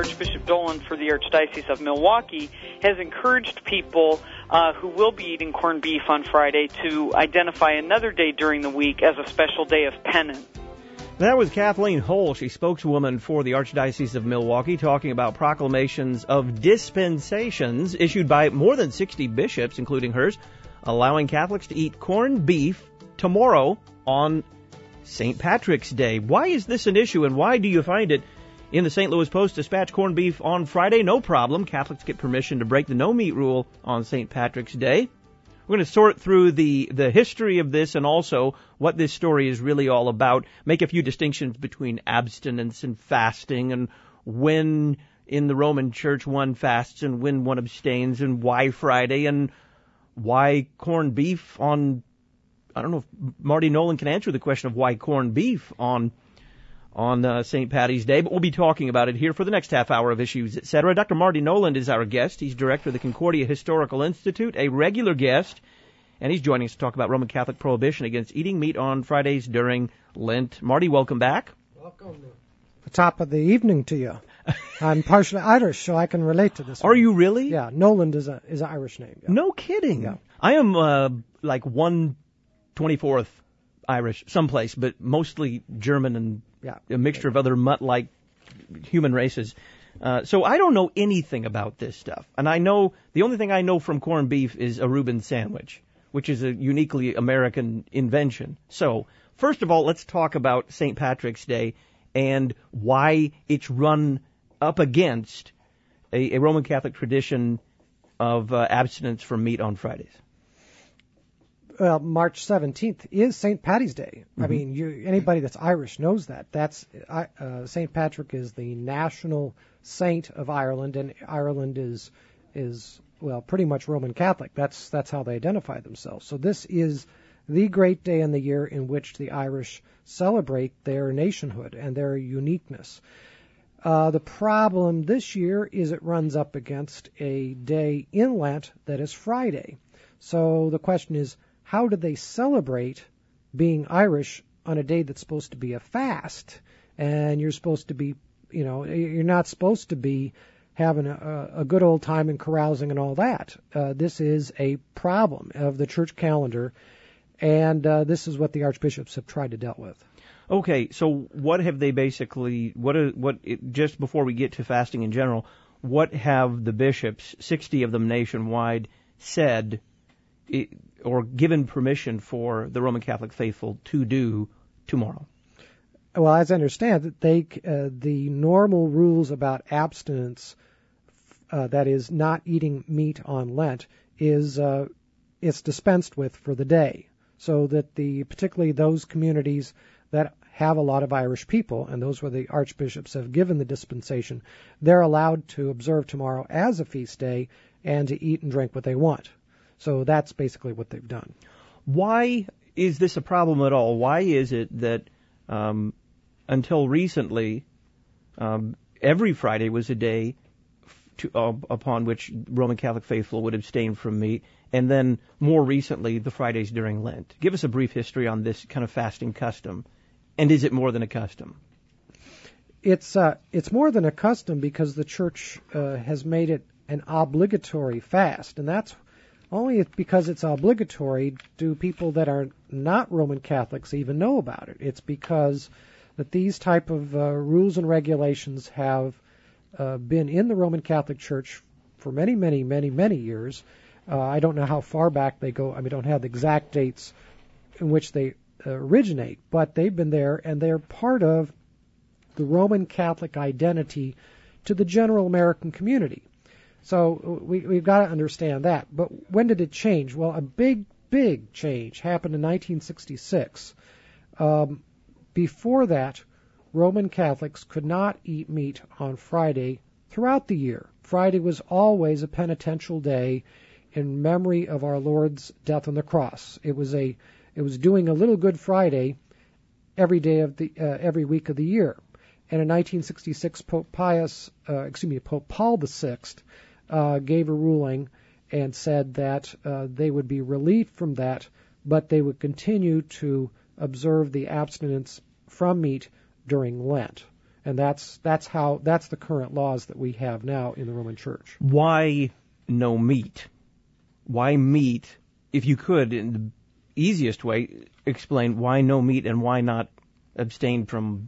Archbishop Dolan for the Archdiocese of Milwaukee has encouraged people who will be eating corned beef on Friday to identify another day during the week as a special day of penance. That was Kathleen Hull, she's spokeswoman for the Archdiocese of Milwaukee, talking about proclamations of dispensations issued by more than 60 bishops, including hers, allowing Catholics to eat corned beef tomorrow on St. Patrick's Day. Why is this an issue, and why do you find it in the St. Louis Post-Dispatch? Corned beef on Friday, no problem. Catholics get permission to break the no-meat rule on St. Patrick's Day. We're going to sort through the history of this and also what this story is really all about, make a few distinctions between abstinence and fasting, and when in the Roman Church one fasts and when one abstains, and why Friday, and why corned beef on, I don't know if Marty Nolan can answer the question of why corned beef on St. Patty's Day, but we'll be talking about it here for the next half hour of Issues, Etc. Dr. Marty Nolan is our guest. He's director of the Concordia Historical Institute, a regular guest, and he's joining us to talk about Roman Catholic prohibition against eating meat on Fridays during Lent. Marty, welcome back. Welcome. The top of the evening to you. I'm partially Irish, so I can relate to this. Are you really? Yeah, Noland is an Irish name. Yeah. No kidding. Yeah. I am like 1/24 Irish, someplace, but mostly German and a mixture of other mutt-like human races. So I don't know anything about this stuff. And I know, the only thing I know from corned beef is a Reuben sandwich, which is a uniquely American invention. So, first of all, let's talk about St. Patrick's Day and why it's run up against a Roman Catholic tradition of abstinence from meat on Fridays. Well, March 17th is St. Patty's Day. Mm-hmm. I mean, anybody that's Irish knows that. That's St. Patrick is the national saint of Ireland, and Ireland is pretty much Roman Catholic. That's how they identify themselves. So this is the great day in the year in which the Irish celebrate their nationhood and their uniqueness. The problem this year is it runs up against a day in Lent that is Friday. So the question is, how do they celebrate being Irish on a day that's supposed to be a fast? And you're supposed to be, you're not supposed to be having a good old time and carousing and all that. This is a problem of the church calendar, and this is what the archbishops have tried to deal with. Okay, so what have they basically, just before we get to fasting in general, what have the bishops, 60 of them nationwide, said or given permission for the Roman Catholic faithful to do tomorrow? Well, as I understand it, the normal rules about abstinence, that is, not eating meat on Lent, it's dispensed with for the day, so that particularly those communities that have a lot of Irish people, and those where the archbishops have given the dispensation, they're allowed to observe tomorrow as a feast day and to eat and drink what they want. So that's basically what they've done. Why is this a problem at all? Why is it that until recently every Friday was a day upon which Roman Catholic faithful would abstain from meat, and then more recently the Fridays during Lent? Give us a brief history on this kind of fasting custom, and is it more than a custom? It's more than a custom because the Church has made it an obligatory fast, and that's only because it's obligatory do people that are not Roman Catholics even know about it. It's because that these type of rules and regulations have been in the Roman Catholic Church for many, many, many, many years. I don't know how far back they go. I don't have the exact dates in which they originate, but they've been there, and they're part of the Roman Catholic identity to the general American community. So we've got to understand that. But when did it change? Well, a big, big change happened in 1966. Before that, Roman Catholics could not eat meat on Friday throughout the year. Friday was always a penitential day in memory of our Lord's death on the cross. It was doing a little Good Friday every day of every week of the year. And in 1966, Pope Paul VI gave a ruling and said that they would be relieved from that, but they would continue to observe the abstinence from meat during Lent. And that's the current laws that we have now in the Roman Church. Why no meat? Why meat? If you could, in the easiest way, explain why no meat and why not abstain from,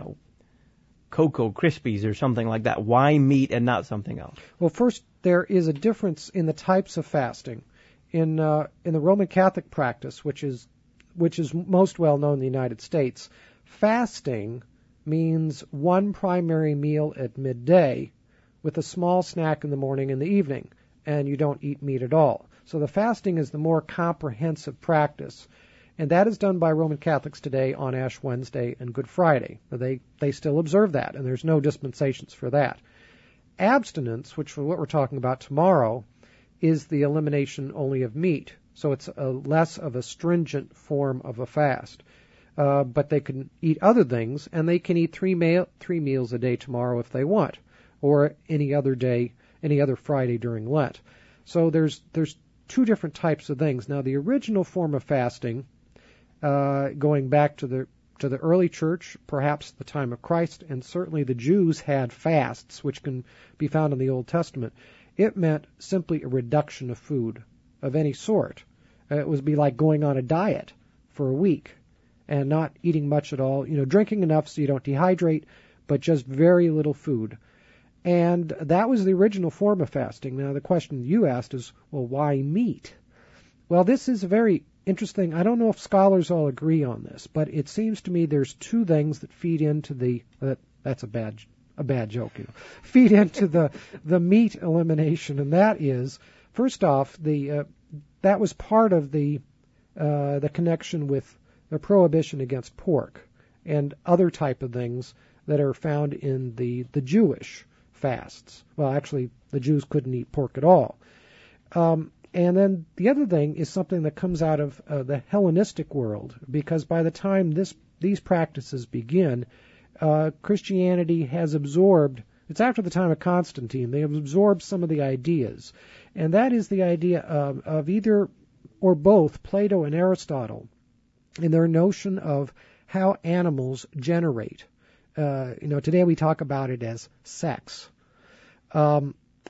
Cocoa Krispies or something like that. Why meat and not something else? Well, first, there is a difference in the types of fasting. In the Roman Catholic practice, which is most well known in the United States, fasting means one primary meal at midday with a small snack in the morning and the evening, and you don't eat meat at all. So the fasting is the more comprehensive practice, and that is done by Roman Catholics today on Ash Wednesday and Good Friday. They still observe that, and there's no dispensations for that. Abstinence, which is what we're talking about tomorrow, is the elimination only of meat. So it's less of a stringent form of a fast. But they can eat other things, and they can eat three meals a day tomorrow if they want, or any other day, any other Friday during Lent. So there's two different types of things. Now, the original form of fasting, going back to the early church, perhaps the time of Christ, and certainly the Jews had fasts, which can be found in the Old Testament. It meant simply a reduction of food of any sort. It would be like going on a diet for a week and not eating much at all, drinking enough so you don't dehydrate, but just very little food. And that was the original form of fasting. Now, the question you asked is, well, why meat? Well, this is very interesting. I don't know if scholars all agree on this, but it seems to me there's two things that feed into that's a bad joke, feed into the meat elimination, and that is, first off, that was part of the connection with the prohibition against pork and other type of things that are found in the Jewish fasts. Well, actually, the Jews couldn't eat pork at all. And then the other thing is something that comes out of the Hellenistic world, because by the time these practices begin, Christianity has absorbed, it's after the time of Constantine, they have absorbed some of the ideas. And that is the idea of either or both Plato and Aristotle in their notion of how animals generate. Today we talk about it as sex. And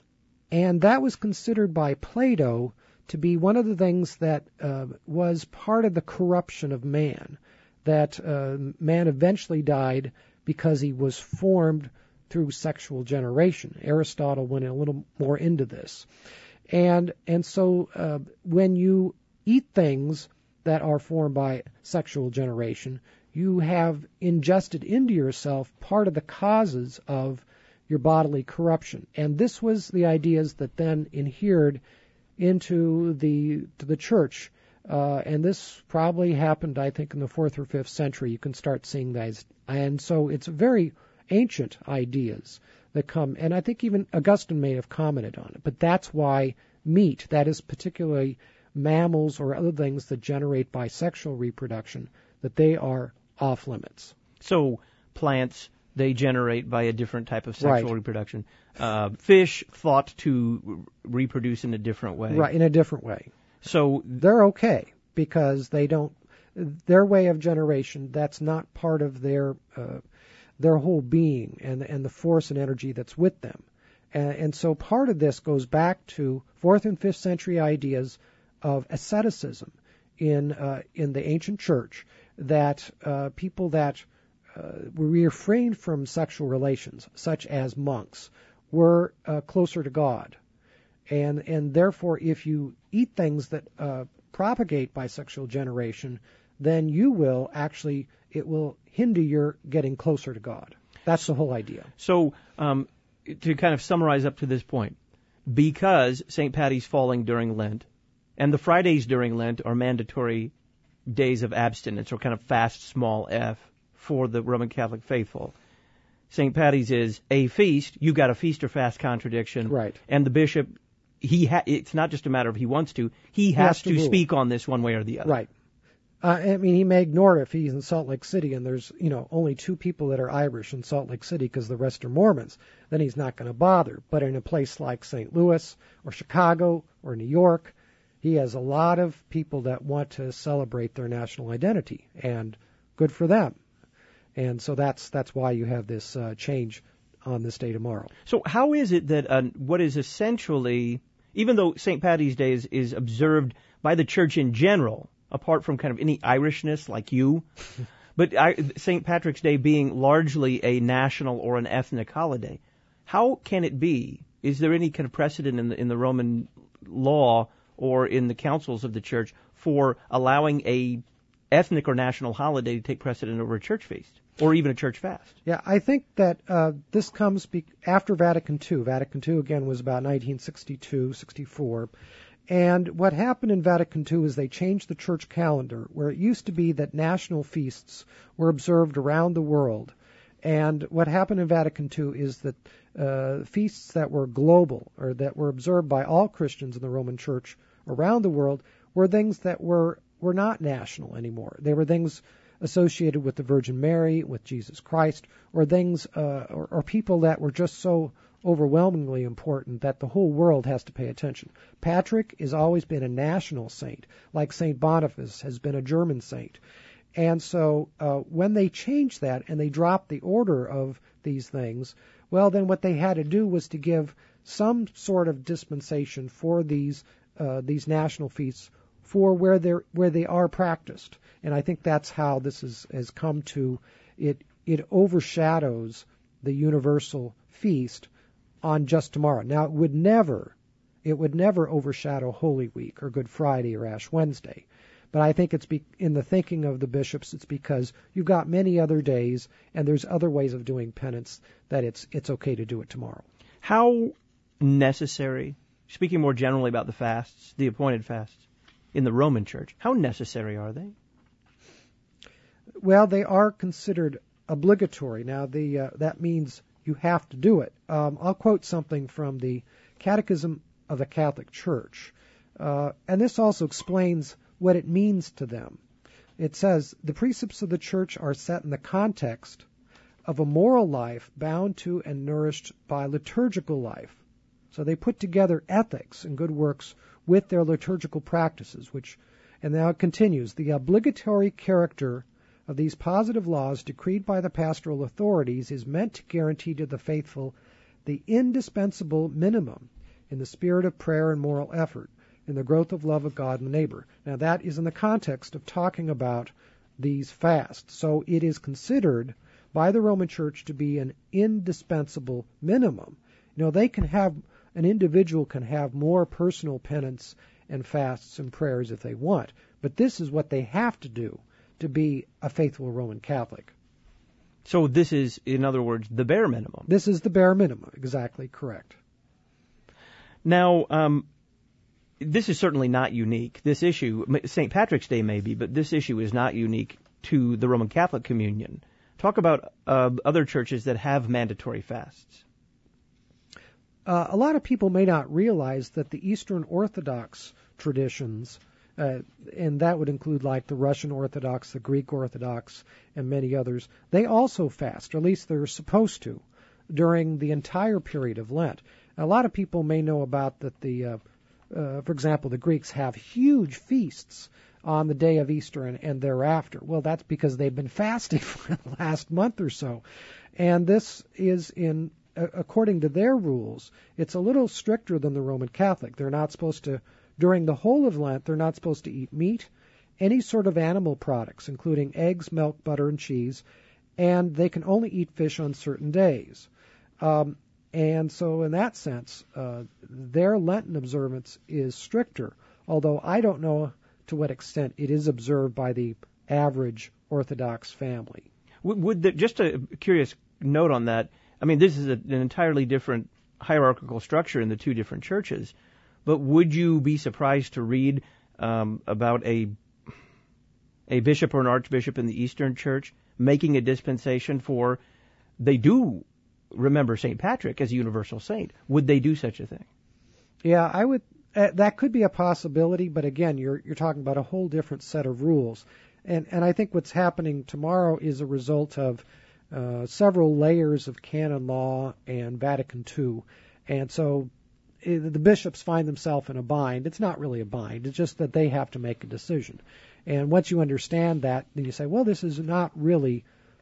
that was considered by Plato to be one of the things that was part of the corruption of man, that man eventually died because he was formed through sexual generation. Aristotle went a little more into this. And so when you eat things that are formed by sexual generation, you have ingested into yourself part of the causes of your bodily corruption. And this was the ideas that then adhered into the church. And this probably happened, I think, in the 4th or 5th century. You can start seeing these. And so it's very ancient ideas that come. And I think even Augustine may have commented on it. But that's why meat, that is particularly mammals or other things that generate by sexual reproduction, that they are off limits. So plants, they generate by a different type of sexual reproduction. Fish thought to reproduce in a different way. Right, in a different way. So they're okay because their way of generation, that's not part of their whole being and the force and energy that's with them. And so part of this goes back to 4th and 5th century ideas of asceticism in the ancient church, that people that were refrained from sexual relations, such as monks, were closer to God. And therefore, if you eat things that propagate by sexual generation, then it will hinder your getting closer to God. That's the whole idea. So to kind of summarize up to this point, because St. Paddy's falling during Lent, and the Fridays during Lent are mandatory days of abstinence, or kind of fast, small f, for the Roman Catholic faithful. St. Paddy's is a feast. You've got a feast or fast contradiction. Right. And the bishop, it's not just a matter of he wants to. He has to speak on this one way or the other. Right. He may ignore it if he's in Salt Lake City and there's, only 2 people that are Irish in Salt Lake City because the rest are Mormons. Then he's not going to bother. But in a place like St. Louis or Chicago or New York, he has a lot of people that want to celebrate their national identity, and good for them. And so that's why you have this change on this day tomorrow. So how is it that what is essentially, even though St. Paddy's Day is observed by the church in general, apart from kind of any Irishness like you, but St. Patrick's Day being largely a national or an ethnic holiday, how can it be? Is there any kind of precedent in the Roman law or in the councils of the church for allowing a ethnic or national holiday to take precedent over a church feast or even a church fast? Yeah, I think that this comes after Vatican II. Vatican II, again, was about 1962, 64. And what happened in Vatican II is they changed the church calendar, where it used to be that national feasts were observed around the world. And what happened in Vatican II is that feasts that were global, or that were observed by all Christians in the Roman Church around the world, were things that were not national anymore. They were things associated with the Virgin Mary, with Jesus Christ, or things, or people that were just so overwhelmingly important that the whole world has to pay attention. Patrick has always been a national saint, like St. Boniface has been a German saint. And so when they changed that and they dropped the order of these things, well, then what they had to do was to give some sort of dispensation for these national feasts for where they are practiced. And I think that's how this has come to it. It overshadows the universal feast on just tomorrow. Now, it would never overshadow Holy Week or Good Friday or Ash Wednesday. But I think it's in the thinking of the bishops, it's because you've got many other days and there's other ways of doing penance that it's okay to do it tomorrow. How necessary, speaking more generally about the fasts, the appointed fasts in the Roman Church, how necessary are they? Well, they are considered obligatory. Now, that means you have to do it. I'll quote something from the Catechism of the Catholic Church, and this also explains what it means to them. It says, the precepts of the Church are set in the context of a moral life bound to and nourished by liturgical life. So they put together ethics and good works with their liturgical practices, and now it continues, the obligatory character of these positive laws decreed by the pastoral authorities is meant to guarantee to the faithful the indispensable minimum in the spirit of prayer and moral effort, in the growth of love of God and the neighbor. Now that is in the context of talking about these fasts. So it is considered by the Roman Church to be an indispensable minimum. An individual can have more personal penance and fasts and prayers if they want, but this is what they have to do to be a faithful Roman Catholic. So this is, in other words, the bare minimum. This is the bare minimum, exactly correct. Now, this is certainly not unique. This issue, St. Patrick's Day maybe, but this issue is not unique to the Roman Catholic communion. Talk about other churches that have mandatory fasts. A lot of people may not realize that the Eastern Orthodox traditions, and that would include like the Russian Orthodox, the Greek Orthodox, and many others, they also fast, or at least they're supposed to, during the entire period of Lent. A lot of people may know about that for example, the Greeks have huge feasts on the day of Easter and thereafter. Well, that's because they've been fasting for the last month or so. And this is according to their rules, it's a little stricter than the Roman Catholic. They're not supposed to, during the whole of Lent, they're not supposed to eat meat, any sort of animal products, including eggs, milk, butter, and cheese, and they can only eat fish on certain days. And so in that sense, their Lenten observance is stricter, although I don't know to what extent it is observed by the average Orthodox family. Just a curious note on that, I mean, this is an entirely different hierarchical structure in the two different churches, but would you be surprised to read about a bishop or an archbishop in the Eastern Church making a dispensation for, they do remember St. Patrick as a universal saint? Would they do such a thing? Yeah, I would. That could be a possibility, but again, you're talking about a whole different set of rules. And I think what's happening tomorrow is a result of several layers of canon law and Vatican II. And so the bishops find themselves in a bind. It's not really a bind. It's just that they have to make a decision. And once you understand that, then you say, well, this is not really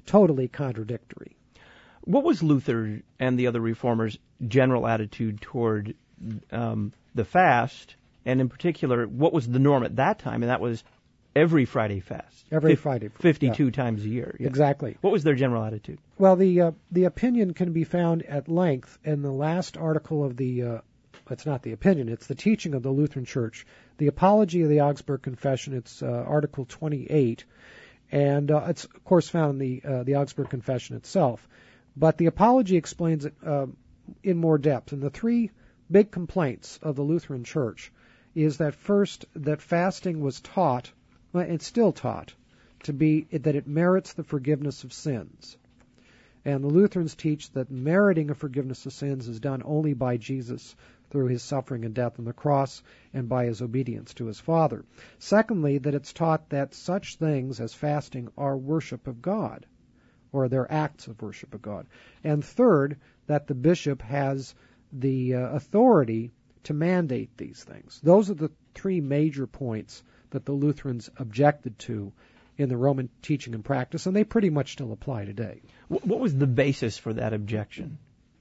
totally contradictory. What was Luther and the other reformers' general attitude toward the fast, and in particular, what was the norm at that time? And that was every Friday fast. Every Friday. 52 times a year. Yeah. Exactly. What was their general attitude? Well, the opinion can be found at length in the last article of the, it's not the opinion, it's the teaching of the Lutheran Church, the Apology of the Augsburg Confession. It's Article 28, and it's, of course, found in the Augsburg Confession itself. But the Apology explains it in more depth. And the three big complaints of the Lutheran Church is that first, that fasting was taught, well, it's still taught, to be that it merits the forgiveness of sins. And the Lutherans teach that meriting of forgiveness of sins is done only by Jesus through his suffering and death on the cross and by his obedience to his Father. Secondly, that it's taught that such things as fasting are worship of God, or they're acts of worship of God. And third, that the bishop has the authority to mandate these things. Those are the three major points that the Lutherans objected to in the Roman teaching and practice, and they pretty much still apply today. What was the basis for that objection?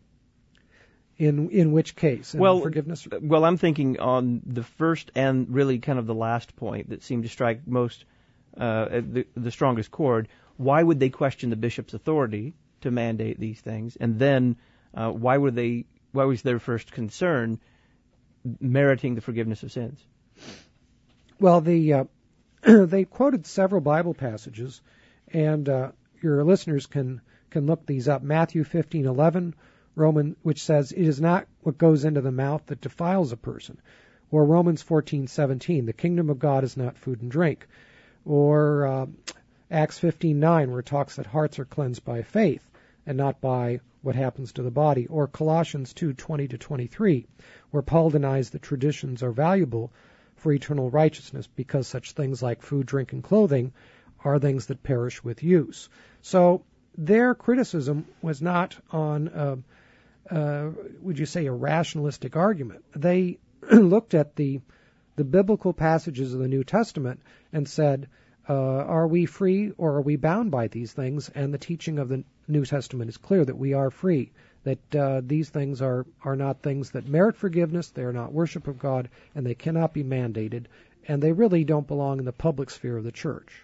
In which case? In forgiveness? Well, I'm thinking on the first and really kind of the last point that seemed to strike most the strongest chord. Why would they question the bishop's authority to mandate these things? And then why was their first concern meriting the forgiveness of sins? Well, they quoted several Bible passages, and your listeners can look these up. Matthew 15:11, which says, "It is not what goes into the mouth that defiles a person," or Romans 14:17, "The kingdom of God is not food and drink," or Acts 15:9, where it talks that hearts are cleansed by faith and not by what happens to the body, or Colossians 2:20-23, where Paul denies that traditions are valuable for eternal righteousness because such things like food, drink, and clothing are things that perish with use. So their criticism was not on, would you say, a rationalistic argument. They looked at the biblical passages of the New Testament and said, are we free or are we bound by these things? And the teaching of the New Testament is clear that we are free, that these things are not things that merit forgiveness, they are not worship of God, and they cannot be mandated, and they really don't belong in the public sphere of the church.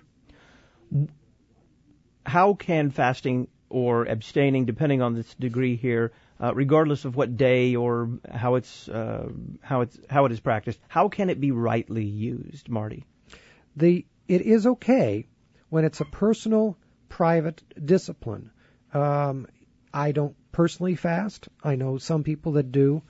How can fasting or abstaining, depending on its degree here, regardless of what day or how it is practiced, how can it be rightly used, Marty? It is okay when it's a personal, private discipline. I don't personally fast. I know some people that do.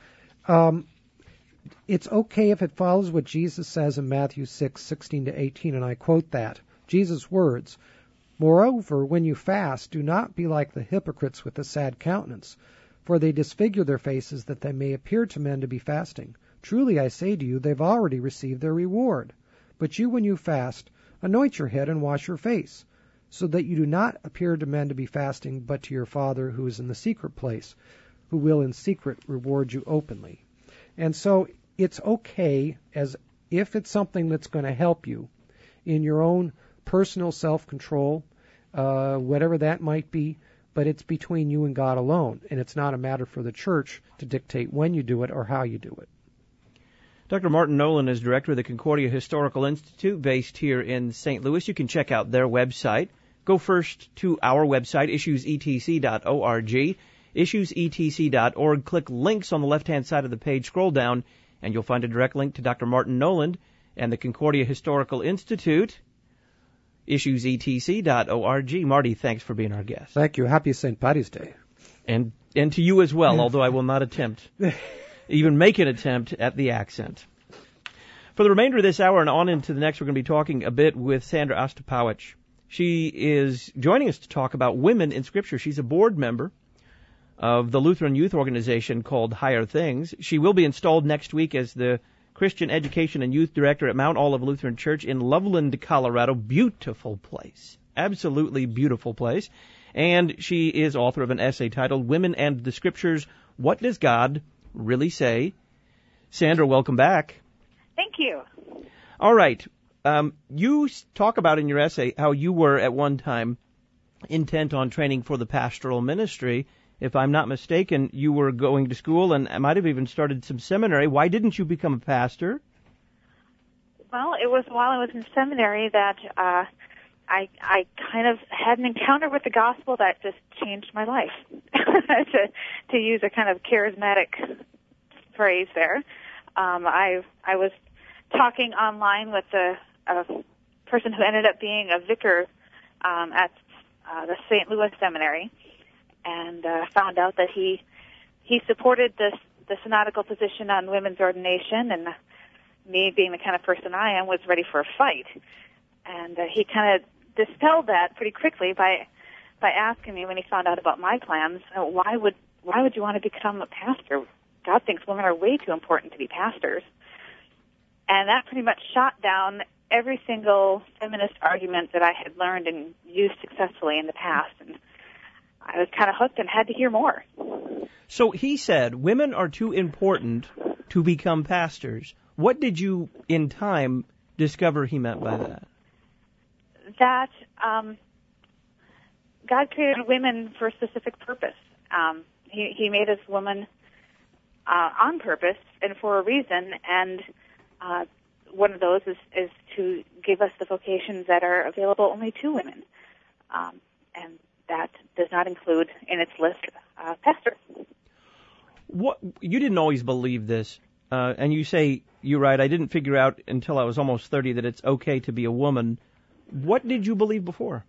It's okay if it follows what Jesus says in Matthew 6:16-18, and I quote that. Jesus' words, "Moreover, when you fast, do not be like the hypocrites with a sad countenance, for they disfigure their faces that they may appear to men to be fasting. Truly I say to you, they've already received their reward. But you, when you fast, anoint your head and wash your face, so that you do not appear to men to be fasting, but to your Father who is in the secret place, who will in secret reward you openly." And so it's okay, as if it's something that's going to help you in your own personal self-control, whatever that might be, but it's between you and God alone, and it's not a matter for the church to dictate when you do it or how you do it. Dr. Martin Nolan is director of the Concordia Historical Institute based here in St. Louis. You can check out their website. Go first to our website, issuesetc.org, issuesetc.org. Click links on the left-hand side of the page, scroll down, and you'll find a direct link to Dr. Martin Nolan and the Concordia Historical Institute, issuesetc.org. Marty, thanks for being our guest. Thank you. Happy St. Patty's Day. And to you as well, although I will not even make an attempt at the accent. For the remainder of this hour and on into the next, we're going to be talking a bit with Sandra Ostapowicz. She is joining us to talk about women in Scripture. She's a board member of the Lutheran youth organization called Higher Things. She will be installed next week as the Christian Education and Youth Director at Mount Olive Lutheran Church in Loveland, Colorado. Beautiful place. Absolutely beautiful place. And she is author of an essay titled Women and the Scriptures, What Does God Really Say? Sandra, welcome back. Thank you. All right. You talk about in your essay how you were at one time intent on training for the pastoral ministry. If I'm not mistaken, you were going to school and might have even started some seminary. Why didn't you become a pastor? Well, it was while I was in seminary that I kind of had an encounter with the gospel that just changed my life, to use a kind of charismatic phrase there. I was talking online with a person who ended up being a vicar at the St. Louis Seminary, and found out that he supported the synodical position on women's ordination, and me being the kind of person I am was ready for a fight. And he kind of dispelled that pretty quickly by asking me when he found out about my plans, why would you want to become a pastor? God thinks women are way too important to be pastors. And that pretty much shot down every single feminist argument that I had learned and used successfully in the past. And I was kind of hooked and had to hear more. So he said women are too important to become pastors. What did you, in time, discover he meant by that? That God created women for a specific purpose. He made us women on purpose and for a reason, and one of those is to give us the vocations that are available only to women. And that does not include in its list pastor. What, you didn't always believe this, and you say, you're right, I didn't figure out until I was almost 30 that it's okay to be a woman. What did you believe before?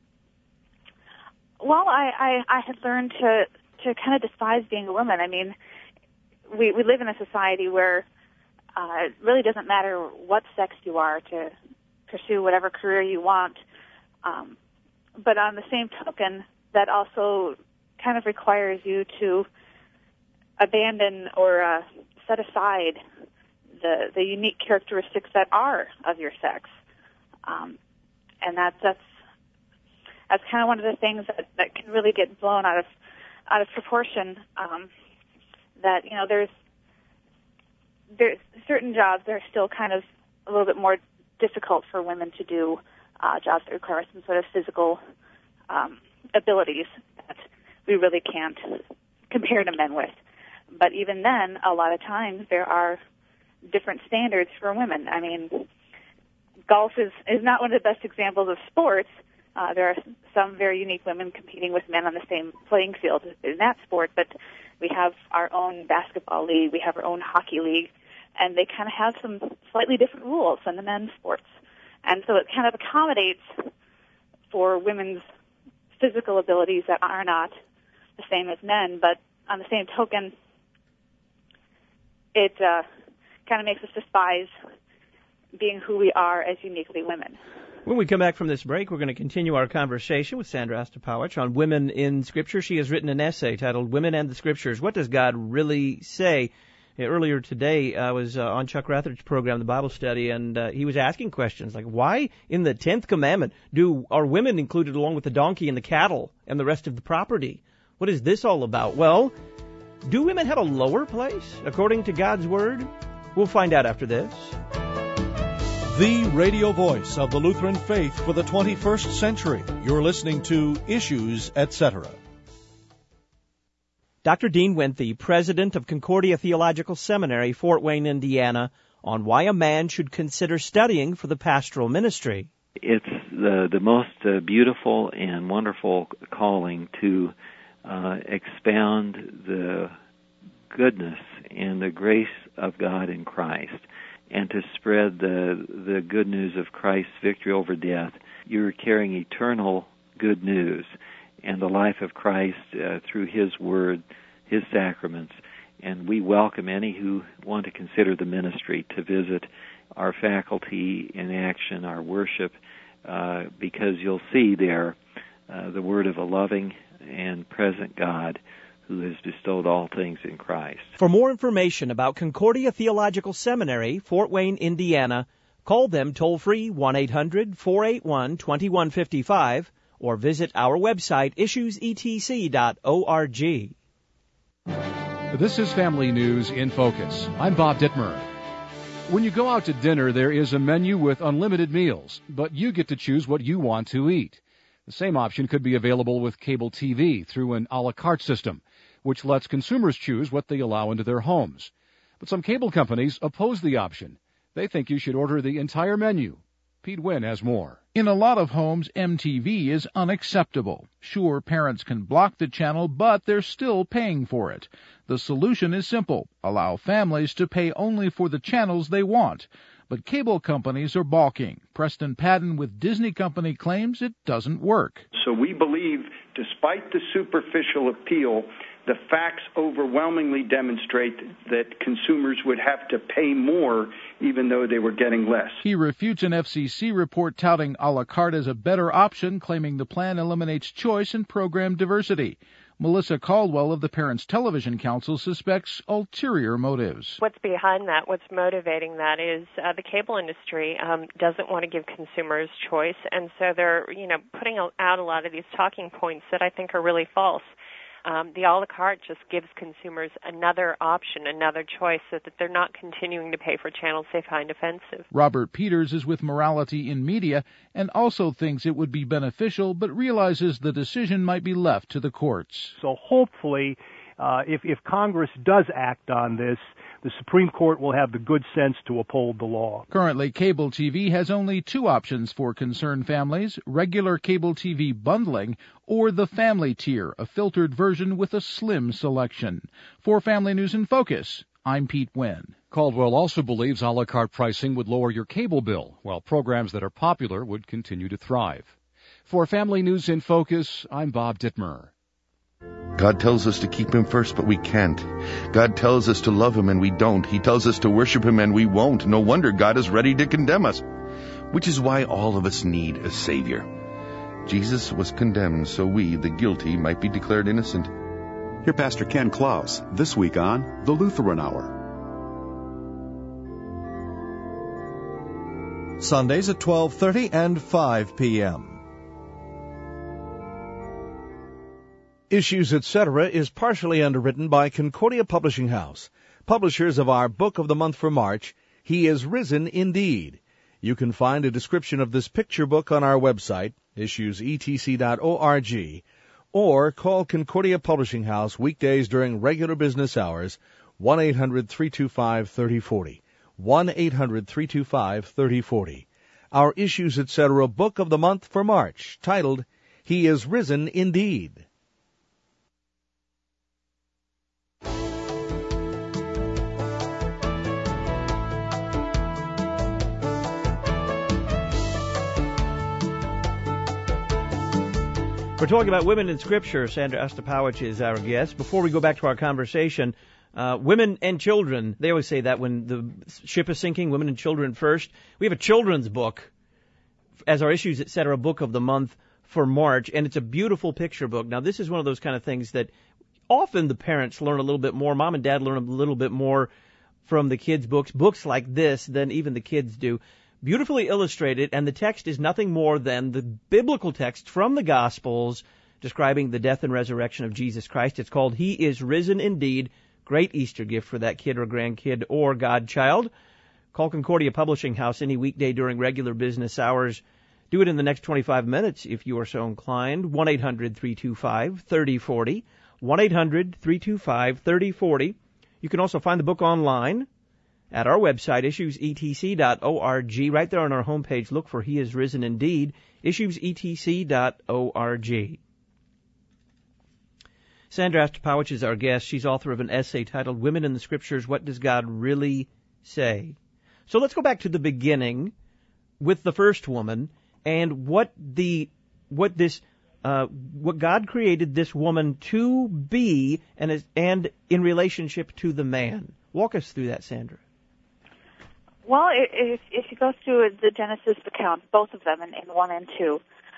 Well, I had learned to kind of despise being a woman. I mean, we live in a society where it really doesn't matter what sex you are to pursue whatever career you want. But on the same token, that also kind of requires you to abandon or set aside the unique characteristics that are of your sex. And that's kind of one of the things that can really get blown out of proportion. That, you know, there's certain jobs that are still kind of a little bit more difficult for women to do, jobs that require some sort of physical abilities that we really can't compare to men with. But even then, a lot of times there are different standards for women. I mean, golf is not one of the best examples of sports. There are some very unique women competing with men on the same playing field in that sport, but we have our own basketball league, we have our own hockey league, and they kind of have some slightly different rules than the men's sports. And so it kind of accommodates for women's physical abilities that are not the same as men, but on the same token, it kind of makes us despise being who we are as uniquely women. When we come back from this break, we're going to continue our conversation with Sandra Ostapowicz on women in Scripture. She has written an essay titled Women and the Scriptures. What does God really say? Earlier today, I was on Chuck Rathridge's program, The Bible Study, and he was asking questions like, why in the 10th commandment are women included along with the donkey and the cattle and the rest of the property? What is this all about? Well, do women have a lower place according to God's Word? We'll find out after this. The radio voice of the Lutheran faith for the 21st century. You're listening to Issues, Etc. Dr. Dean Winthy, president of Concordia Theological Seminary, Fort Wayne, Indiana, on why a man should consider studying for the pastoral ministry. It's the most beautiful and wonderful calling to expound the goodness and the grace of God in Christ, and to spread the good news of Christ's victory over death. You're carrying eternal good news and the life of Christ through His Word, His sacraments. And we welcome any who want to consider the ministry to visit our faculty in action, our worship, because you'll see there the word of a loving and present God who has bestowed all things in Christ. For more information about Concordia Theological Seminary, Fort Wayne, Indiana, call them toll-free 1-800-481-2155 or visit our website, issuesetc.org. This is Family News in Focus. I'm Bob Dittmer. When you go out to dinner, there is a menu with unlimited meals, but you get to choose what you want to eat. The same option could be available with cable TV through an a la carte system, which lets consumers choose what they allow into their homes. But some cable companies oppose the option. They think you should order the entire menu. Pete Wynn has more. In a lot of homes, MTV is unacceptable. Sure, parents can block the channel, but they're still paying for it. The solution is simple. Allow families to pay only for the channels they want. But cable companies are balking. Preston Patton with Disney Company claims it doesn't work. So we believe, despite the superficial appeal, the facts overwhelmingly demonstrate that consumers would have to pay more even though they were getting less. He refutes an FCC report touting a la carte as a better option, claiming the plan eliminates choice and program diversity. Melissa Caldwell of the Parents Television Council suspects ulterior motives. What's behind that, what's motivating that is the cable industry doesn't want to give consumers choice, and so they're putting out a lot of these talking points that I think are really false. The a la carte just gives consumers another option, another choice, so that they're not continuing to pay for channels they find offensive. Robert Peters is with Morality in Media and also thinks it would be beneficial, but realizes the decision might be left to the courts. So hopefully, if Congress does act on this, the Supreme Court will have the good sense to uphold the law. Currently, cable TV has only two options for concerned families: regular cable TV bundling or the family tier, a filtered version with a slim selection. For Family News in Focus, I'm Pete Wynn. Caldwell also believes a la carte pricing would lower your cable bill, while programs that are popular would continue to thrive. For Family News in Focus, I'm Bob Dittmer. God tells us to keep Him first, but we can't. God tells us to love Him, and we don't. He tells us to worship Him, and we won't. No wonder God is ready to condemn us, which is why all of us need a Savior. Jesus was condemned so we, the guilty, might be declared innocent. Hear Pastor Ken Klaus this week on The Lutheran Hour. Sundays at 12:30 and 5 p.m. Issues, Etc. is partially underwritten by Concordia Publishing House, publishers of our book of the month for March, He is Risen Indeed. You can find a description of this picture book on our website, issuesetc.org, or call Concordia Publishing House weekdays during regular business hours, 1-800-325-3040, 1-800-325-3040. Our Issues, Etc. book of the month for March, titled, He is Risen Indeed. We're talking about women in Scripture. Sandra Ostapowicz is our guest. Before we go back to our conversation, women and children, they always say that when the ship is sinking, women and children first. We have a children's book as our Issues, Etc. book of the month for March, and it's a beautiful picture book. Now, this is one of those kind of things that often the parents learn a little bit more. Mom and dad learn a little bit more from the kids' books like this, than even the kids do. Beautifully illustrated, and the text is nothing more than the biblical text from the Gospels describing the death and resurrection of Jesus Christ. It's called He is Risen Indeed. Great Easter gift for that kid or grandkid or godchild. Call Concordia Publishing House any weekday during regular business hours. Do it in the next 25 minutes if you are so inclined. 1-800-325-3040. 1-800-325-3040. You can also find the book online at our website, issuesetc.org. Right there on our homepage, look for He is Risen Indeed, issuesetc.org. Sandra Ostapowicz is our guest. She's author of an essay titled Women in the Scriptures, What Does God Really Say? So let's go back to the beginning with the first woman and what God created this woman to be and in relationship to the man. Walk us through that, Sandra. Well, if you go through the Genesis account, both of them in 1 and 2,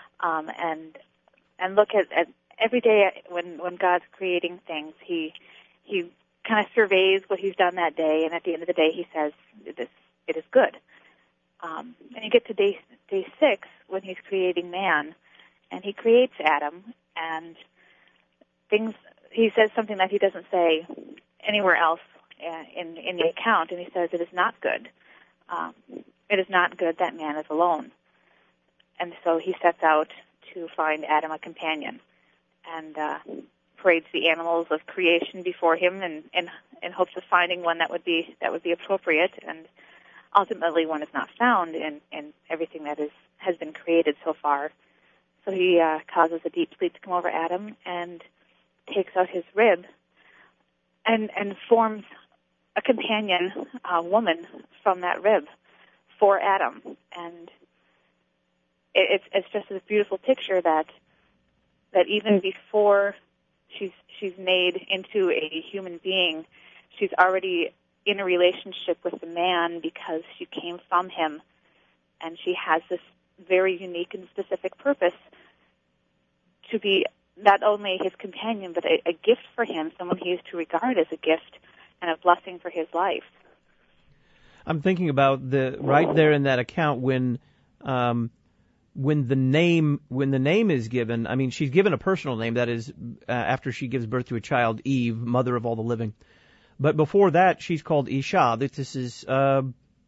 and look at every day when God's creating things, He kind of surveys what He's done that day, and at the end of the day, He says it is good. And you get to day 6 when He's creating man, and He creates Adam, and He says something that He doesn't say anywhere else in the account, and He says it is not good. It is not good that man is alone. And so He sets out to find Adam a companion, and parades the animals of creation before him in hopes of finding one that would be appropriate. And ultimately, one is not found in everything that has been created so far. So he causes a deep sleep to come over Adam and takes out his rib and forms a companion woman from that rib for Adam. And it's just this beautiful picture that even before she's made into a human being, she's already in a relationship with the man because she came from him, and she has this very unique and specific purpose to be not only his companion, but a gift for him, someone he is to regard as a gift and a blessing for his life. I'm thinking about right there in that account when the name is given. I mean, she's given a personal name, that is, after she gives birth to a child, Eve, mother of all the living. But before that, she's called Isha. This is a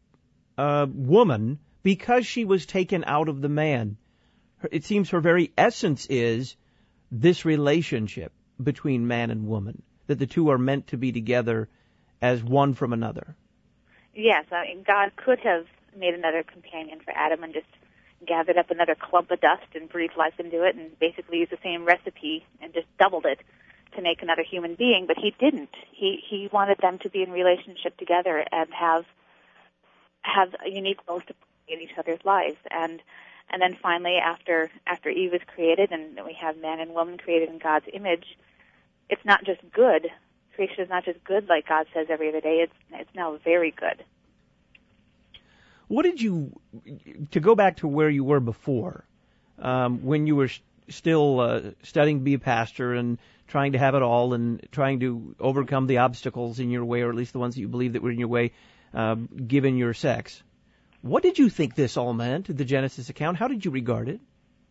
woman because she was taken out of the man. It seems her very essence is this relationship between man and woman, that the two are meant to be together as one from another. Yes, I mean, God could have made another companion for Adam and just gathered up another clump of dust and breathed life into it and basically used the same recipe and just doubled it to make another human being, but he didn't. He wanted them to be in relationship together and have a unique role to play in each other's lives. And then finally, after Eve is created and we have man and woman created in God's image, it's not just good. Creation is not just good like God says every other day. It's now very good. What did to go back to where you were before, when you were still studying to be a pastor and trying to have it all and trying to overcome the obstacles in your way, or at least the ones that you believed that were in your way, given your sex? What did you think this all meant, the Genesis account? How did you regard it?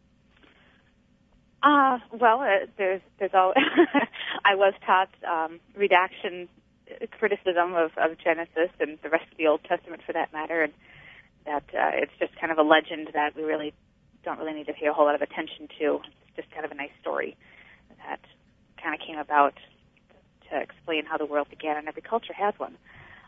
There's all. I was taught redaction criticism of Genesis and the rest of the Old Testament, for that matter, and that it's just kind of a legend that we really don't really need to pay a whole lot of attention to. It's just kind of a nice story that kind of came about to explain how the world began, and every culture has one.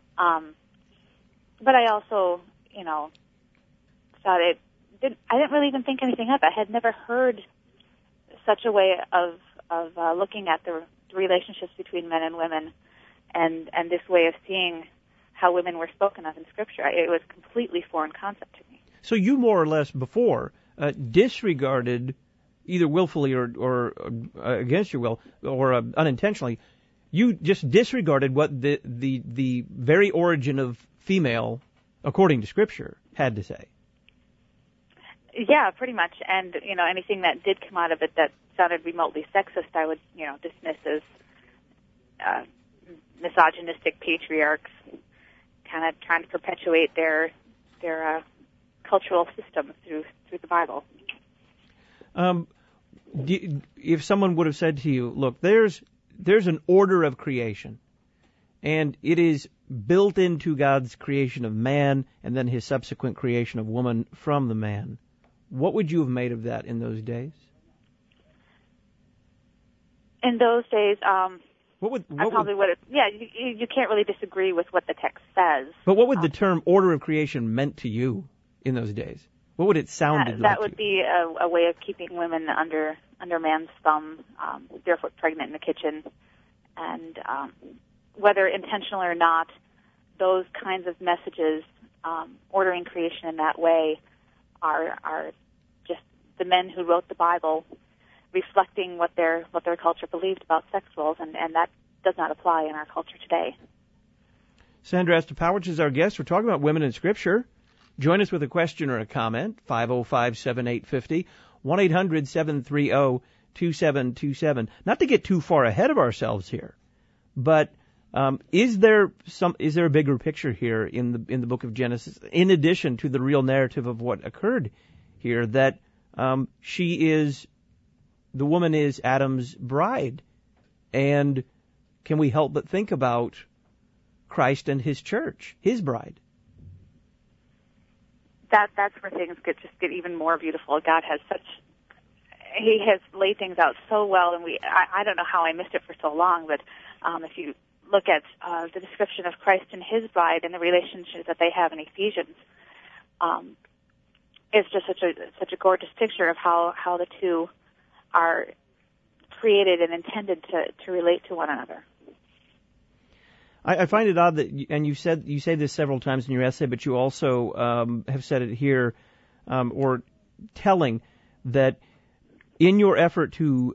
But I also, thought I didn't really even think anything of it. I had never heard such a way of looking at the relationships between men and women, and this way of seeing how women were spoken of in Scripture. It was a completely foreign concept to me. So you more or less before disregarded, either willfully or against your will, or unintentionally, you just disregarded what the very origin of female, according to Scripture, had to say. Yeah, pretty much. And, anything that did come out of it that sounded remotely sexist, I would, dismiss as misogynistic patriarchs kind of trying to perpetuate their cultural system through the Bible. If someone would have said to you, look, there's an order of creation, and it is built into God's creation of man and then his subsequent creation of woman from the man, what would you have made of that in those days? In those days, I probably would have. Yeah, you can't really disagree with what the text says. But what would the term order of creation meant to you in those days? What would it sound like? That would be a way of keeping women under man's thumb, barefoot pregnant in the kitchen, and whether intentional or not, those kinds of messages, ordering creation in that way, are just the men who wrote the Bible reflecting what their culture believed about sex roles, and that does not apply in our culture today. Sandra Estapowicz is our guest. We're talking about women in Scripture. Join us with a question or a comment, 505-7850, 1-800-730-2727. Not to get too far ahead of ourselves here, but is there a bigger picture here in the book of Genesis, in addition to the real narrative of what occurred here, that the woman is Adam's bride, and can we help but think about Christ and his church, his bride? That's where things get even more beautiful. God has such he has laid things out so well, and I don't know how I missed it for so long, but if you look at the description of Christ and his bride and the relationship that they have in Ephesians, it's just such a gorgeous picture of how the two are created and intended to relate to one another. I find it odd that, and you say this several times in your essay, but you also have said it here, or telling that in your effort to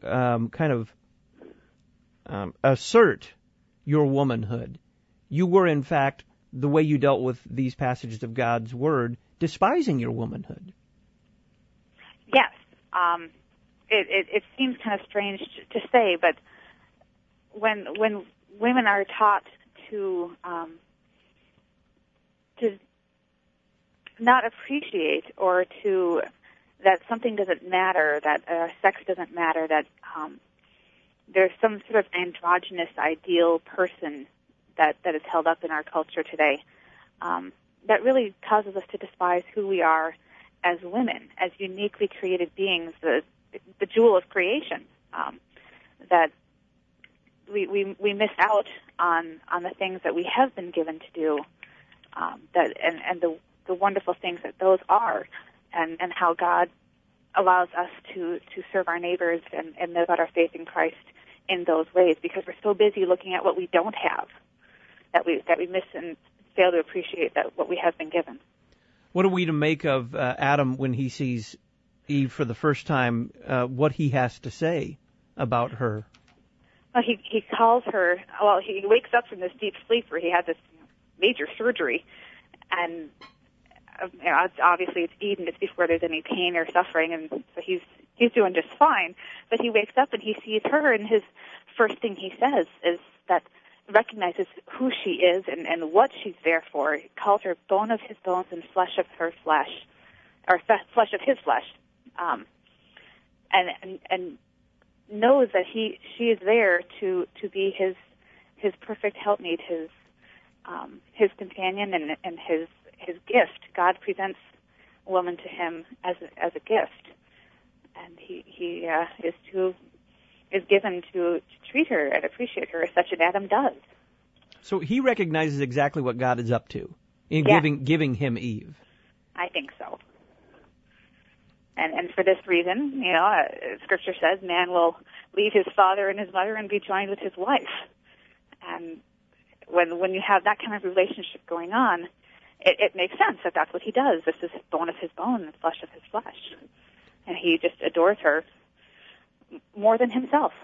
assert your womanhood, you were in fact, the way you dealt with these passages of God's Word, despising your womanhood. Yes. It seems kind of strange to say, but when women are taught to not appreciate, or to that something doesn't matter, that sex doesn't matter, that there's some sort of androgynous ideal person that is held up in our culture today, that really causes us to despise who we are as women, as uniquely created beings, the jewel of creation, that we miss out on the things that we have been given to do, and the wonderful things that those are, and how God allows us to serve our neighbors and live out our faith in Christ in those ways, because we're so busy looking at what we don't have that we miss and fail to appreciate that what we have been given. What are we to make of Adam when he sees Eve for the first time, what he has to say about her? Well, he calls her, well, he wakes up from this deep sleep where he had this major surgery, and obviously it's Eden, it's before there's any pain or suffering, and so he's doing just fine. But he wakes up and he sees her, and his first thing he says is that recognizes who she is and what she's there for. He calls her bone of his bones and flesh of her flesh, or flesh of his flesh, and knows that she is there to be his perfect helpmeet, his companion and his gift. God presents a woman to him as a gift, and he is given to treat her and appreciate her as such as Adam does. So he recognizes exactly what God is up to in giving him Eve. I think so. And for this reason, Scripture says man will leave his father and his mother and be joined with his wife. And when you have that kind of relationship going on, it makes sense that that's what he does. This is bone of his bone and flesh of his flesh. And he just adores her more than himself.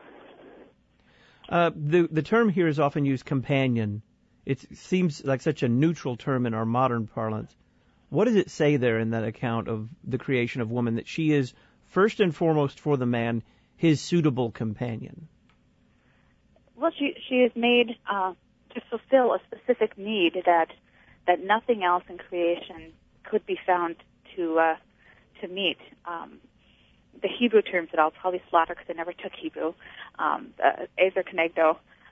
The term here is often used, companion. It seems like such a neutral term in our modern parlance. What does it say there in that account of the creation of woman, that she is first and foremost for the man his suitable companion? Well, she is made to fulfill a specific need that nothing else in creation could be found to meet. The Hebrew terms that I'll probably slaughter because I never took Hebrew, Ezer Kenegdo.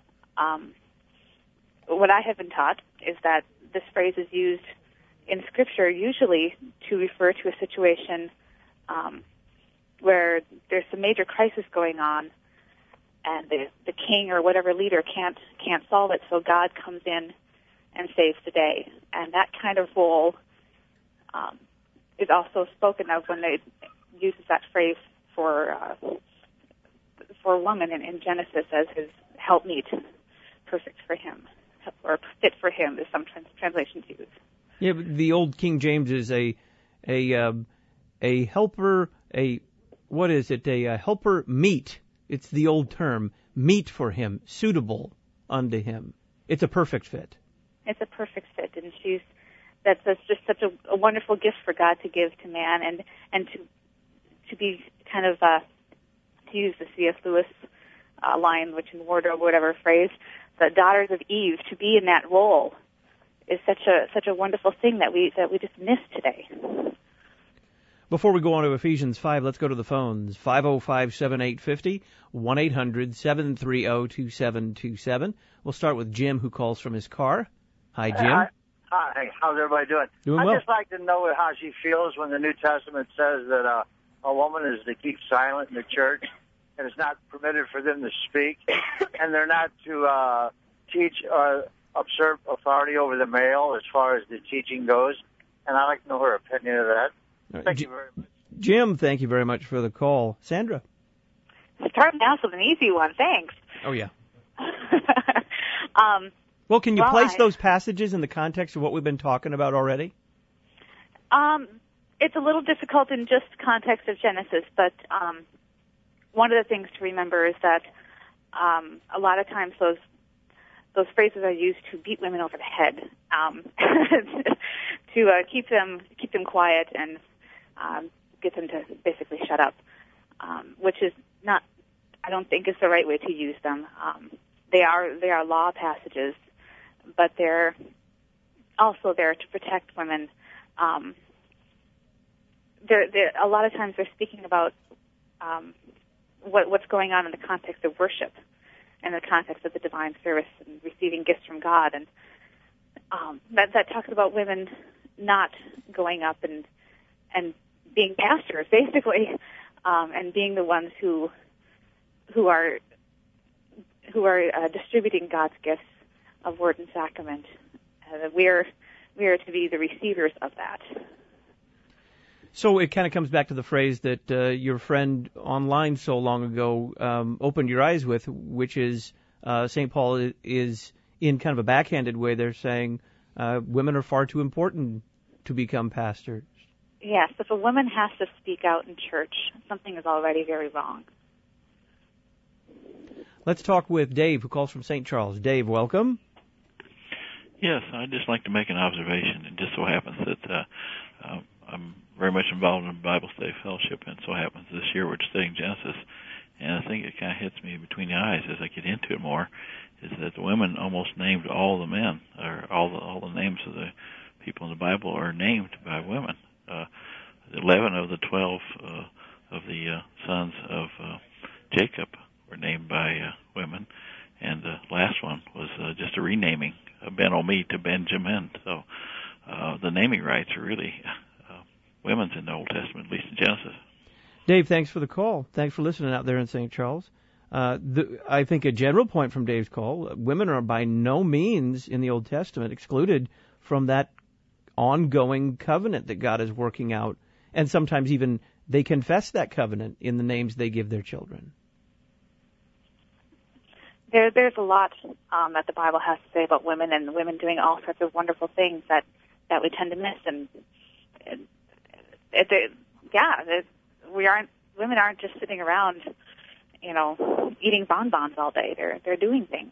What I have been taught is that this phrase is used in Scripture usually to refer to a situation where there's some major crisis going on, and the king or whatever leader can't solve it, so God comes in and saves the day. And that kind of role is also spoken of when they uses that phrase for woman in Genesis as his helpmeet, perfect for him, or fit for him is some translations use. Yeah, but the old King James is a helper, what is it? A helper meet. It's the old term, meet for him, suitable unto him. It's a perfect fit. It's a perfect fit, and that's just such a wonderful gift for God to give to man, and to be kind of to use the C.S. Lewis line, which in wardrobe, whatever phrase, the daughters of Eve, to be in that role is such a wonderful thing that we just miss today. Before we go on to Ephesians 5, let's go to the phones. 505-7850, 1-800-730-2727. We'll start with Jim, who calls from his car. Hi, Jim. Hi. How's everybody doing? Doing well. I'd just like to know how she feels when the New Testament says that a woman is to keep silent in the church, and it's not permitted for them to speak, and they're not to teach or usurp authority over the male as far as the teaching goes. And I'd like to know her opinion of that. Thank you very much. Jim, thank you very much for the call. Sandra? Starting out with an easy one. Thanks. Oh, yeah. Well, can you place those passages in the context of what we've been talking about already? It's a little difficult in just context of Genesis, but one of the things to remember is that a lot of times those phrases are used to beat women over the head, to keep them quiet and get them to basically shut up, which is not, I don't think, is the right way to use them. They are law passages, but they're also there to protect women. They're a lot of times they're speaking about what's going on in the context of worship, in the context of the divine service and receiving gifts from God, and that talks about women not going up and being pastors, basically, and being the ones who are distributing God's gifts of word and sacrament. We are to be the receivers of that. So it kind of comes back to the phrase that your friend online so long ago opened your eyes with, which is St. Paul is in kind of a backhanded way. They're saying women are far too important to become pastors. Yes, if a woman has to speak out in church, something is already very wrong. Let's talk with Dave, who calls from St. Charles. Dave, welcome. Yes, I'd just like to make an observation. It just so happens that I'm very much involved in Bible Study Fellowship, and so happens this year we're studying Genesis, and I think it kind of hits me between the eyes as I get into it more, is that the women almost named all the men, or all the names of the people in the Bible are named by women. 11 of the 12 of the sons of Jacob were named by women, and the last one was just a renaming, Ben-Omi to Benjamin. So the naming rights are really women's in the Old Testament, at least in Genesis. Dave, thanks for the call. Thanks for listening out there in St. Charles. I think a general point from Dave's call, women are by no means in the Old Testament excluded from that ongoing covenant that God is working out. And sometimes even they confess that covenant in the names they give their children. There's a lot that the Bible has to say about women and women doing all sorts of wonderful things that we tend to miss. And women aren't just sitting around, eating bonbons all day. They're doing things.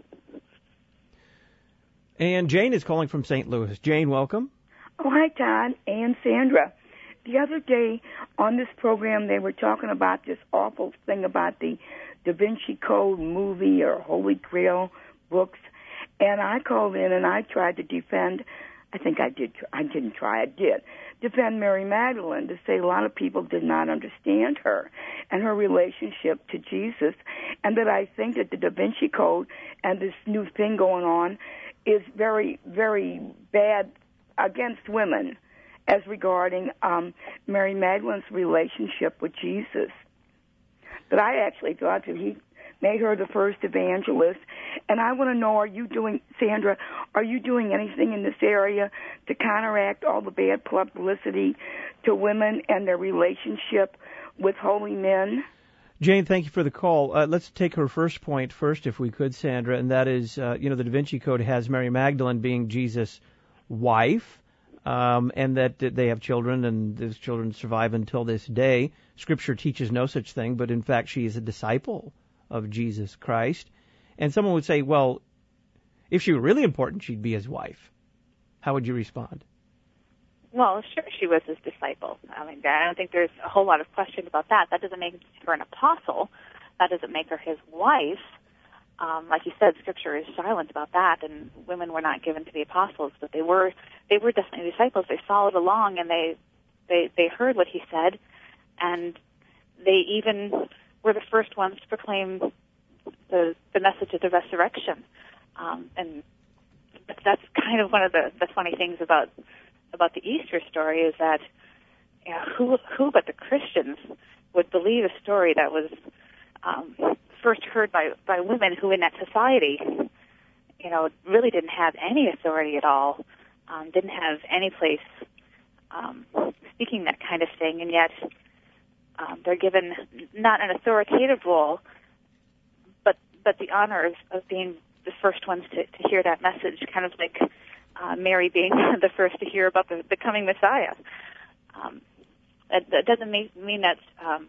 And Jane is calling from St. Louis. Jane, welcome. Oh, hi, Todd and Sandra. The other day on this program, they were talking about this awful thing about the Da Vinci Code movie or Holy Grail books, and I called in and I tried to defend, I did defend Mary Magdalene, to say a lot of people did not understand her and her relationship to Jesus, and that I think that the Da Vinci Code and this new thing going on is very, very bad against women as regarding Mary Magdalene's relationship with Jesus. But I actually thought that he made her the first evangelist. And I want to know, Sandra, are you doing anything in this area to counteract all the bad publicity to women and their relationship with holy men? Jane, thank you for the call. Let's take her first point first, if we could, Sandra, and that is, the Da Vinci Code has Mary Magdalene being Jesus' wife, and that they have children, and those children survive until this day. Scripture teaches no such thing, but in fact she is a disciple of Jesus Christ. And someone would say, well, if she were really important, she'd be his wife. How would you respond? Well, sure, she was his disciple. I don't think there's a whole lot of question about that. That doesn't make her an apostle. That doesn't make her his wife. Like you said, Scripture is silent about that, and women were not given to the apostles, but they were definitely disciples. They followed along, and they heard what he said, and they even were the first ones to proclaim the message of the resurrection. And that's kind of one of the funny things about the Easter story, is that who but the Christians would believe a story that was first heard by women who in that society, really didn't have any authority at all, didn't have any place speaking that kind of thing, and yet they're given not an authoritative role, but the honor of being the first ones to hear that message, kind of like Mary being the first to hear about the coming Messiah. That doesn't mean that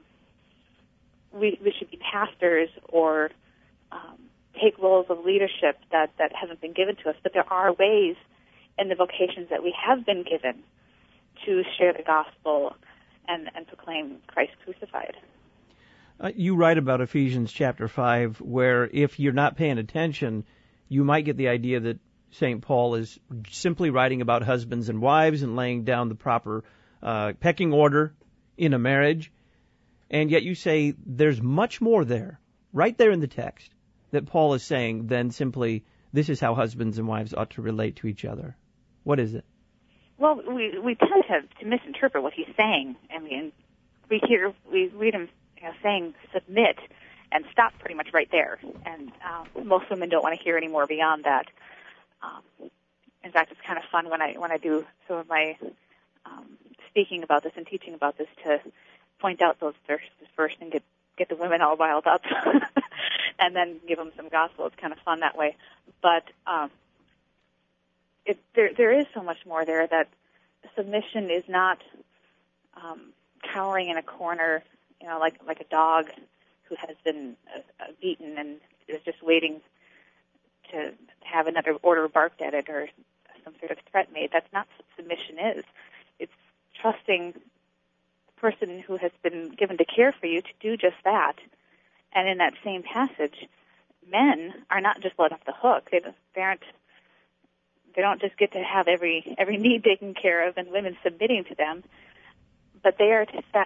we should be pastors or take roles of leadership that haven't been given to us, but there are ways in the vocations that we have been given to share the gospel and proclaim Christ crucified. You write about Ephesians chapter 5, where if you're not paying attention, you might get the idea that St. Paul is simply writing about husbands and wives and laying down the proper pecking order in a marriage. And yet you say there's much more there, right there in the text, that Paul is saying than simply this is how husbands and wives ought to relate to each other. What is it? Well, we tend to misinterpret what he's saying. I mean, we read him saying submit and stop pretty much right there. And most women don't want to hear any more beyond that. In fact, it's kind of fun when I do some of my speaking about this and teaching about this to point out those verses first and get the women all riled up and then give them some gospel. It's kind of fun that way. But there is so much more there, that submission is not cowering in a corner, like a dog who has been beaten and is just waiting to have another order barked at it or some sort of threat made. That's not what submission is. It's trusting the person who has been given to care for you to do just that. And in that same passage, men are not just let off the hook. They don't just get to have every need taken care of and women submitting to them, but they're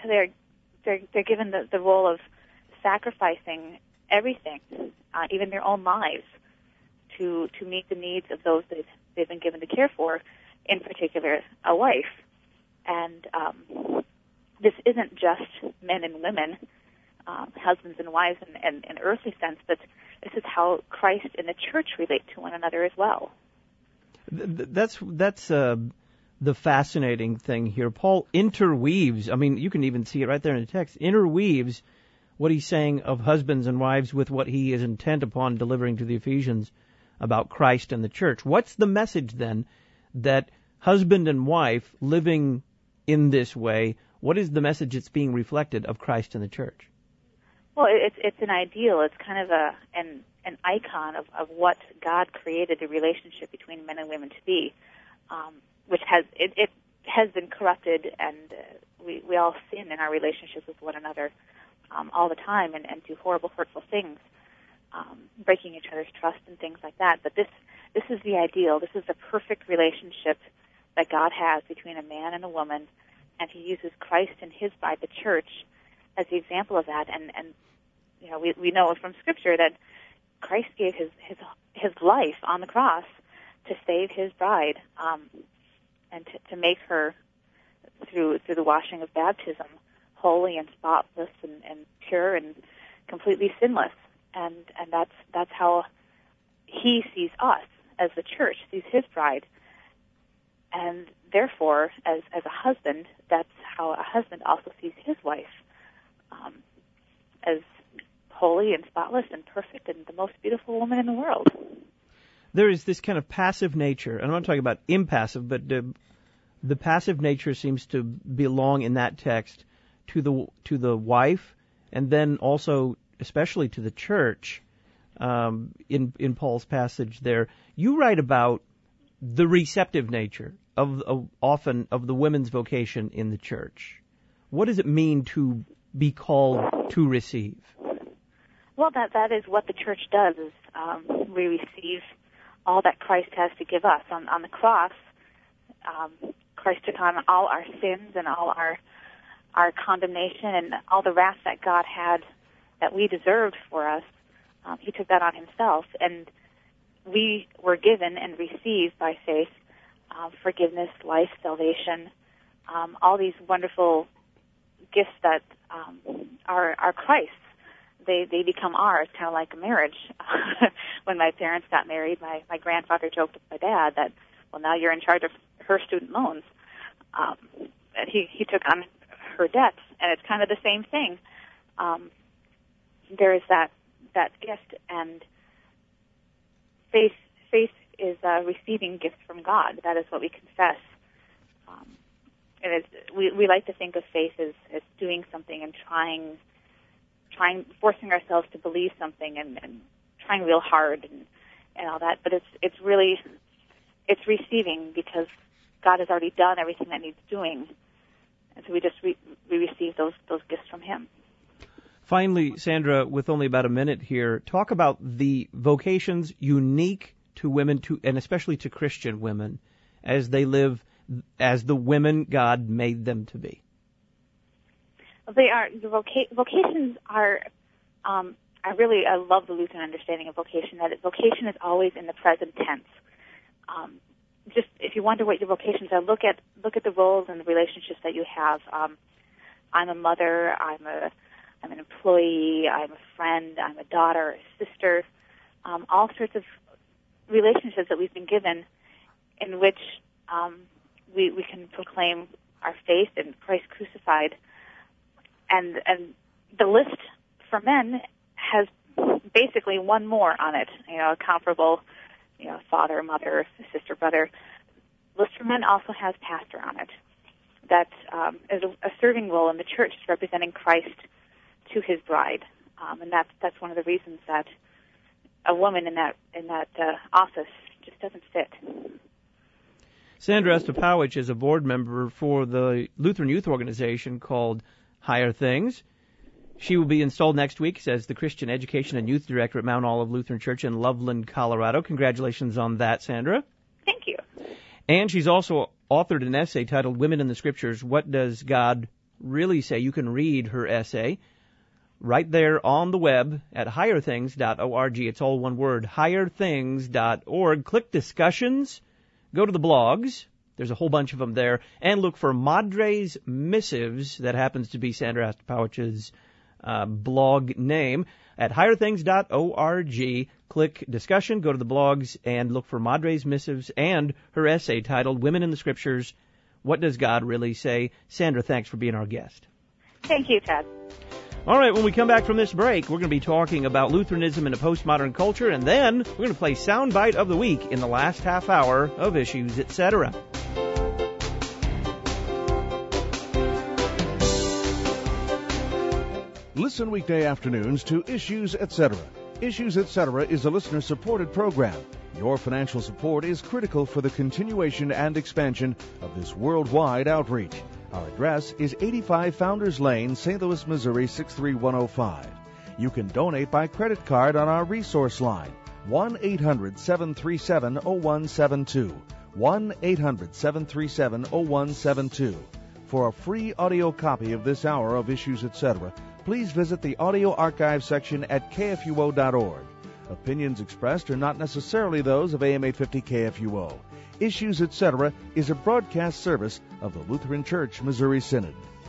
given the role of sacrificing everything, even their own lives, to meet the needs of those that they've been given to care for, in particular a wife. And this isn't just men and women, husbands and wives in an earthly sense, but this is how Christ and the church relate to one another as well. That's the fascinating thing here. Paul interweaves, I mean, you can even see it right there in the text, interweaves what he's saying of husbands and wives with what he is intent upon delivering to the Ephesians about Christ and the church. What's the message then that husband and wife living in this way, what is the message that's being reflected of Christ and the church? Well, it's an ideal. It's kind of an icon of what God created the relationship between men and women to be, which has been corrupted, and we all sin in our relationships with one another all the time and do horrible, hurtful things, breaking each other's trust and things like that. But this is the ideal. This is the perfect relationship that God has between a man and a woman, and He uses Christ and His bride, the church, as the example of that. And we know from Scripture that Christ gave his life on the cross to save His bride, and to make her through the washing of baptism holy and spotless and pure and completely sinless. And that's how He sees us as the church, sees His bride. And therefore, as a husband, that's how a husband also sees his wife, as holy and spotless and perfect and the most beautiful woman in the world. There is this kind of passive nature, and I'm not talking about impassive, but the passive nature seems to belong in that text to the wife, and then also especially to the church. In Paul's passage there, you write about the receptive nature often of the women's vocation in the church. What does it mean to be called to receive? Well, that is what the church does. Is we receive all that Christ has to give us on the cross. Christ took on all our sins and all our condemnation and all the wrath that God had that we deserved for us. He took that on Himself, and we were given and received by faith forgiveness, life, salvation, all these wonderful gifts that are Christ's. They become ours, kind of like a marriage. When my parents got married, my grandfather joked with my dad that, well, now you're in charge of her student loans. And he took on her debts, and it's kind of the same thing. There is that gift, and faith is receiving gifts from God. That is what we confess. And we like to think of faith as doing something and forcing ourselves to believe something and trying real hard and all that. But it's really receiving, because God has already done everything that needs doing, and so we receive those gifts from Him. Finally, Sandra, with only about a minute here, talk about the vocations unique to women, and especially to Christian women, as they live as the women God made them to be. They are vocations are. I love the Lutheran understanding of vocation. That vocation is always in the present tense. Just if you wonder what your vocations are, look at the roles and the relationships that you have. I'm a mother. I'm an employee. I'm a friend. I'm a daughter, a sister. All sorts of relationships that we've been given, in which we can proclaim our faith in Christ crucified. And the list for men has basically one more on it, a comparable, father, mother, sister, brother. The list for men also has pastor on it. That is a serving role in the church, representing Christ to His bride, and that's one of the reasons that a woman in that office just doesn't fit. Sandra Estepowicz is a board member for the Lutheran youth organization called Higher Things. She will be installed next week as the Christian Education and Youth Director at Mount Olive Lutheran Church in Loveland, Colorado. Congratulations on that, Sandra. Thank you. And she's also authored an essay titled Women in the Scriptures, What Does God Really Say? You can read her essay right there on the web at higherthings.org. It's all one word, higherthings.org. Click discussions, go to the blogs. There's a whole bunch of them there. And look for Madre's Missives. That happens to be Sandra Estepowicz's blog name. At higherthings.org, click discussion, go to the blogs, and look for Madre's Missives and her essay titled Women in the Scriptures, What Does God Really Say? Sandra, thanks for being our guest. Thank you, Ted. All right, when we come back from this break, we're going to be talking about Lutheranism in a postmodern culture, and then we're going to play Soundbite of the Week in the last half hour of Issues, Etc. Listen weekday afternoons to Issues, Etc. Issues, Etc. is a listener-supported program. Your financial support is critical for the continuation and expansion of this worldwide outreach. Our address is 85 Founders Lane, St. Louis, Missouri, 63105. You can donate by credit card on our resource line, 1-800-737-0172, 1-800-737-0172. For a free audio copy of this hour of Issues, Etc., please visit the audio archive section at kfuo.org. Opinions expressed are not necessarily those of AM 850 KFUO. Issues, Etc. is a broadcast service of the Lutheran Church Missouri Synod.